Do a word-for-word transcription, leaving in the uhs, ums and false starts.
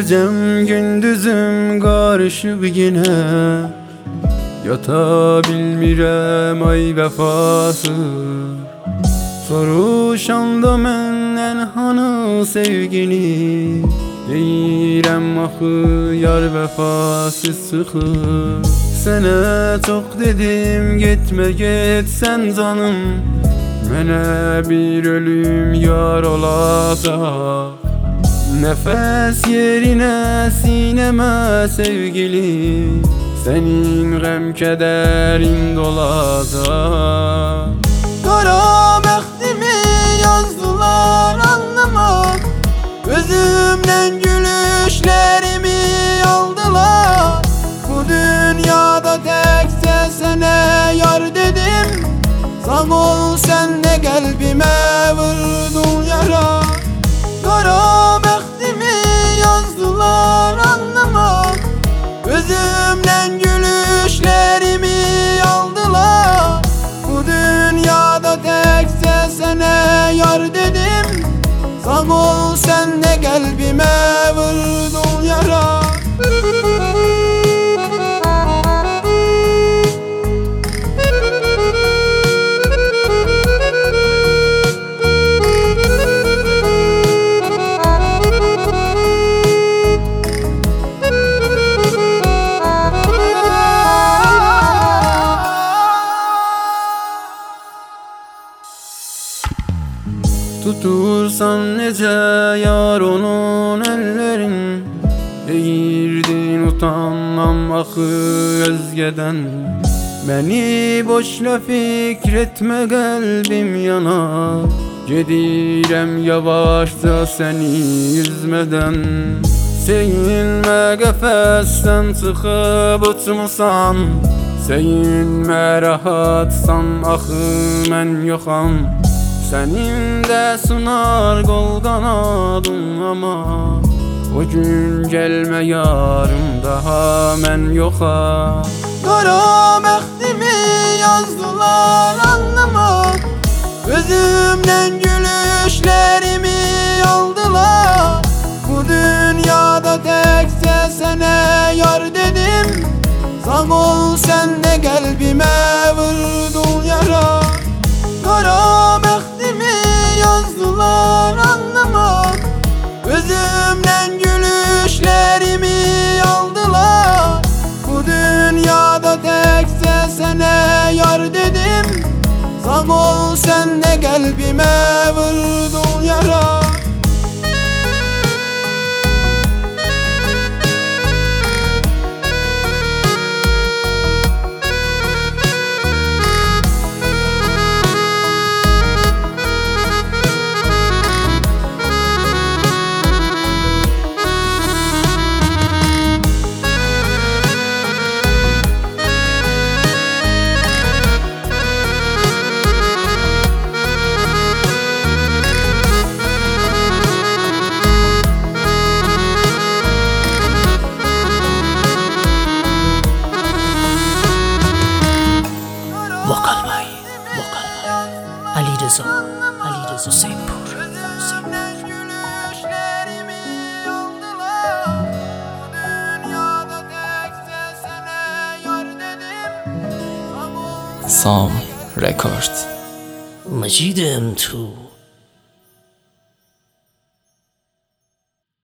Gecem gündüzüm karışık yine, yata bilmirem ay vefası. Soruşanda menden hanı sevgini, deyirəm axı yar vefası sıxır. Sənə çox dedim getmə get sən canım, mənə bir ölüm yar olacaq. Nefes yerine sineme sevgili, senin gəm kederin dolacak. Kara bəxtimi yazdılar anlamak, gözümden gülüşlerimi aldılar. Bu dünyada tekse sene yar dedim, sağ ol sen de kalbime vurdun yara. Kara bəxtimi yazdılar anlamak, gözümden gülüşlerimi aldılar. Bu dünyada tekse sene yar dedim, sağ ol sen de kalbime vurdun yara. Tutursan nece yar onun ellerin, değirdin utanmam akı özgeden. Beni boşla fikretme kalbim yana, gedirem yavaşça seni yüzmeden. Sevinme qəfəsdən çıxıb uçmusan, sevinme rahatsan axı mən yoxam. Senin de sunar kol kanadın ama, o gün gelme yarım daha men yoxa. Kara bəxtimi yazdılar anlamak, gözümden gülüşlerimi aldılar. Bu dünyada tekse sene yar dedim, sağ ol sen de kalbime vurdun yara. Kara bəxtimi yazdılar anlamak, gözümden gülüşlerimi aldılar. Bu dünyada tekse sene yar dedim, sağ ol sen de kalbime vurdun yara. Vokal Bay, Vokal Bay, Ali Rıza, Ali Rıza Hüseyinpur. Sam Record. Majid M two.